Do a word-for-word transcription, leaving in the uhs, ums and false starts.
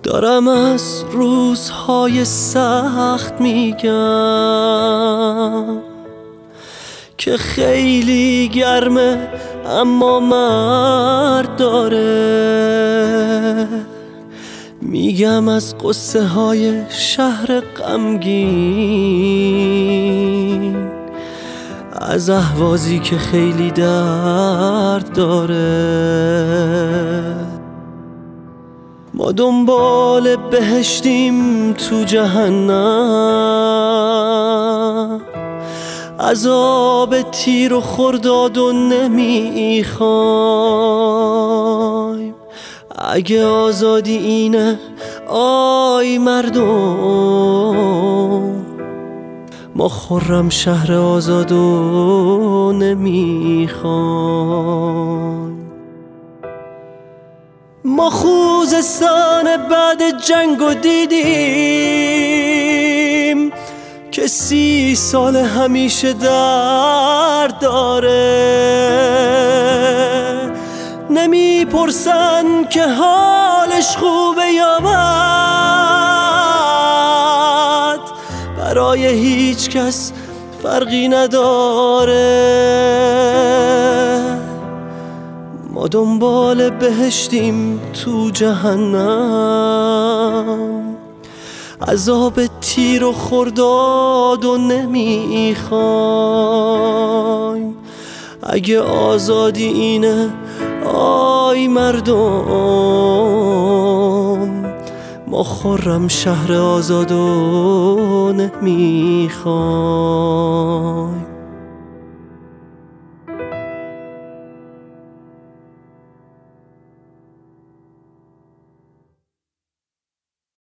دارم از روزهای سخت میگم که خیلی گرمه اما مرد داره. میگم از قصه های شهر غمگین، از اهوازی که خیلی درد داره. ما دنبال بهشتیم تو جهنم، عذاب تیر و خرداد و نمیخوایم. اگه آزادی اینه آی مردم، ما خرم شهر آزاد و نمیخوایم. ما خوزستان بعد جنگو دیدیم که سی سال همیشه درد داره. نمیپرسن که حالش خوبه یا بد، برای هیچ کس فرقی نداره. ما دنبال بهشتیم تو جهنم، عذاب تیر و خرداد و نمیخوایم. اگه آزادی اینه آی مردم، ما خرم شهر آزاد و نمیخوایم.